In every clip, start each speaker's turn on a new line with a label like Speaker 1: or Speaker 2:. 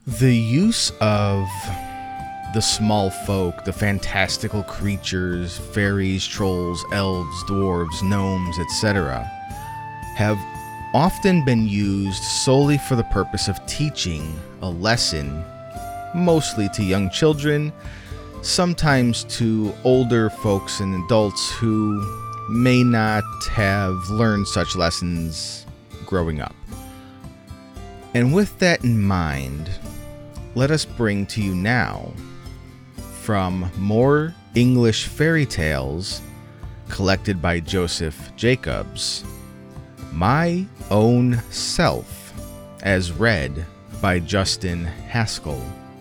Speaker 1: The use of the small folk, the fantastical creatures, fairies, trolls, elves, dwarves, gnomes, etc., have often been used solely for the purpose of teaching a lesson, mostly to young children, sometimes to older folks and adults who may not have learned such lessons growing up. And with that in mind, let us bring to you now, from More English Fairy Tales, collected by Joseph Jacobs, My Own Self, as read by Justin Haskell.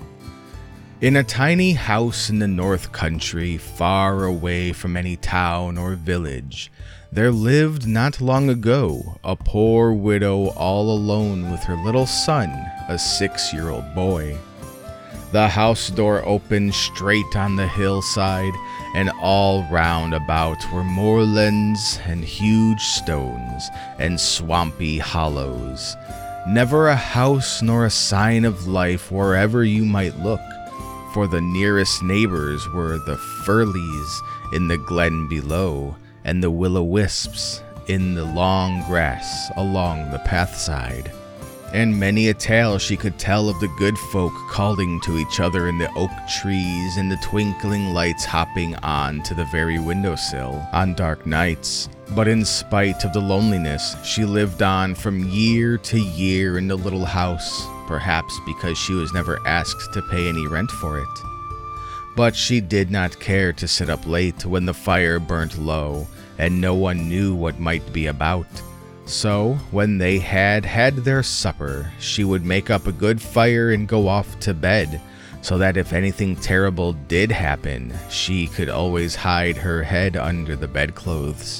Speaker 1: In a tiny house in the North Country, far away from any town or village, there lived not long ago a poor widow all alone with her little son, a 6-year-old boy. The house door opened straight on the hillside, and all round about were moorlands and huge stones and swampy hollows. Never a house nor a sign of life wherever you might look, for the nearest neighbors were the furlies in the glen below, and the will-o'-wisps in the long grass along the pathside. And many a tale she could tell of the good folk calling to each other in the oak trees and the twinkling lights hopping on to the very windowsill on dark nights. But in spite of the loneliness, she lived on from year to year in the little house, perhaps because she was never asked to pay any rent for it. But she did not care to sit up late when the fire burnt low and no one knew what might be about. So, when they had their supper, she would make up a good fire and go off to bed, so that if anything terrible did happen, she could always hide her head under the bedclothes.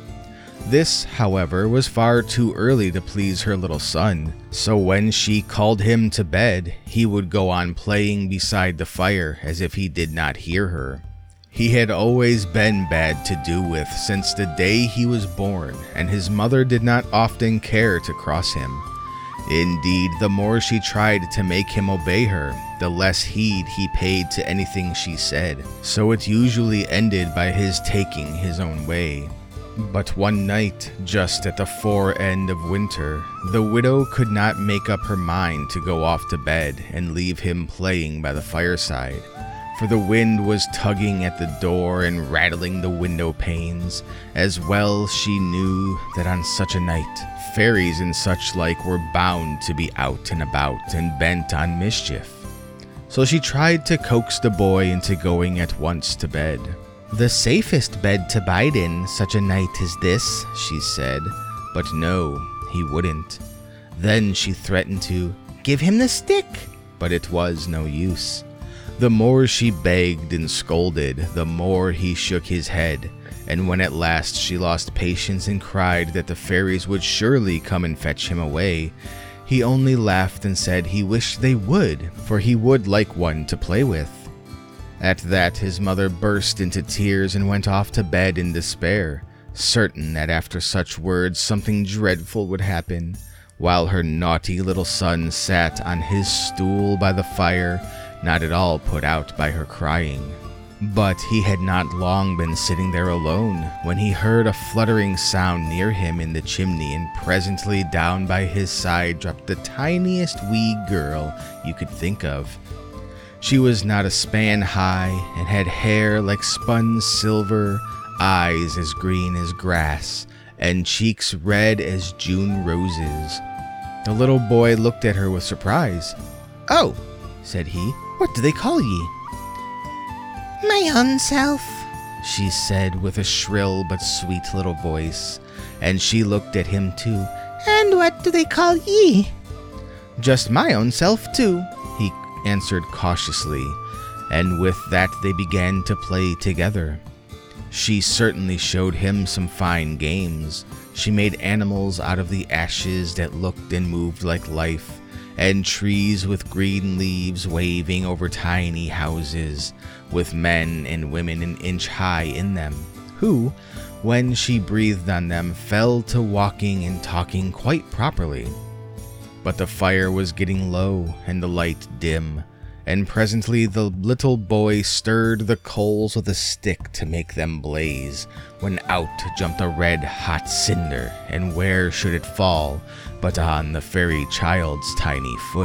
Speaker 1: This, however, was far too early to please her little son, so when she called him to bed, he would go on playing beside the fire as if he did not hear her. He had always been bad to do with since the day he was born, and his mother did not often care to cross him. Indeed, the more she tried to make him obey her, the less heed he paid to anything she said, so it usually ended by his taking his own way. But one night, just at the fore end of winter, the widow could not make up her mind to go off to bed and leave him playing by the fireside. For the wind was tugging at the door and rattling the window panes, as well she knew that on such a night, fairies and such like were bound to be out and about and bent on mischief. So she tried to coax the boy into going at once to bed. "The safest bed to bide in such a night as this," she said, but no, he wouldn't. Then she threatened to give him the stick, but it was no use. The more she begged and scolded, the more he shook his head, and when at last she lost patience and cried that the fairies would surely come and fetch him away, he only laughed and said he wished they would, for he would like one to play with. At that his mother burst into tears and went off to bed in despair, certain that after such words something dreadful would happen, while her naughty little son sat on his stool by the fire, not at all put out by her crying. But he had not long been sitting there alone when he heard a fluttering sound near him in the chimney, and presently down by his side dropped the tiniest wee girl you could think of. She was not a span high and had hair like spun silver, eyes as green as grass, and cheeks red as June roses. The little boy looked at her with surprise. "Oh," said he, "what do they call ye?"
Speaker 2: "My own self,"
Speaker 1: she said with a shrill but sweet little voice, and she looked at him too.
Speaker 2: "And what do they call ye?"
Speaker 1: "Just my own self too," he answered cautiously, and with that they began to play together. She certainly showed him some fine games. She made animals out of the ashes that looked and moved like life, and trees with green leaves waving over tiny houses, with men and women an inch high in them, who, when she breathed on them, fell to walking and talking quite properly. But the fire was getting low and the light dim, and presently the little boy stirred the coals with a stick to make them blaze, when out jumped a red-hot cinder, and where should it fall but on the fairy child's tiny foot?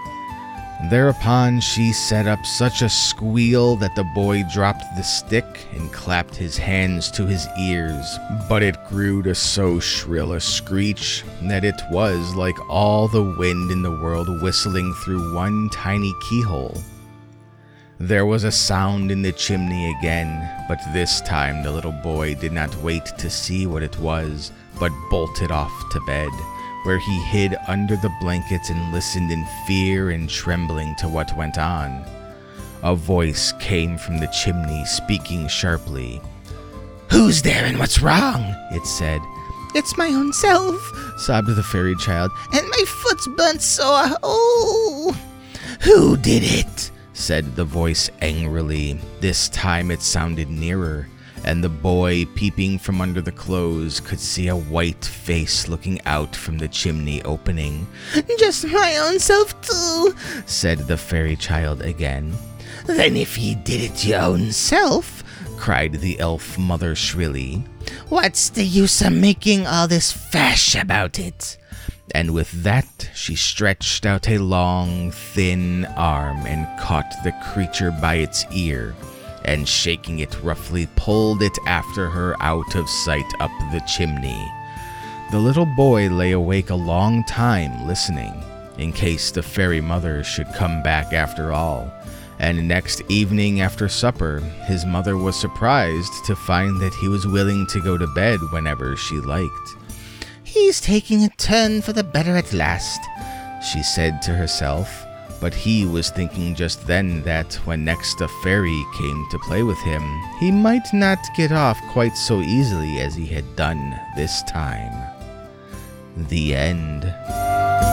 Speaker 1: Thereupon she set up such a squeal that the boy dropped the stick and clapped his hands to his ears, but it grew to so shrill a screech that it was like all the wind in the world whistling through one tiny keyhole. There was a sound in the chimney again, but this time the little boy did not wait to see what it was, but bolted off to bed, where he hid under the blankets and listened in fear and trembling to what went on. A voice came from the chimney, speaking sharply. "Who's there and what's wrong?" it said.
Speaker 2: It's my own self,
Speaker 1: sobbed the fairy child.
Speaker 2: And my foot's burnt sore. Oh!
Speaker 1: Who did it? Said the voice angrily. This time it sounded nearer, and the boy, peeping from under the clothes, could see a white face looking out from the chimney opening.
Speaker 2: Just my own self too,
Speaker 1: said the fairy child again.
Speaker 2: Then if ye did it your own self,
Speaker 1: cried the elf mother shrilly,
Speaker 2: what's the use of making all this fash about it?
Speaker 1: And with that, she stretched out a long, thin arm and caught the creature by its ear, and shaking it roughly, pulled it after her out of sight up the chimney. The little boy lay awake a long time listening, in case the fairy mother should come back after all. And next evening after supper, his mother was surprised to find that he was willing to go to bed whenever she liked.
Speaker 2: He's taking a turn for the better at last,
Speaker 1: she said to herself, but he was thinking just then that when next a fairy came to play with him, he might not get off quite so easily as he had done this time. The end.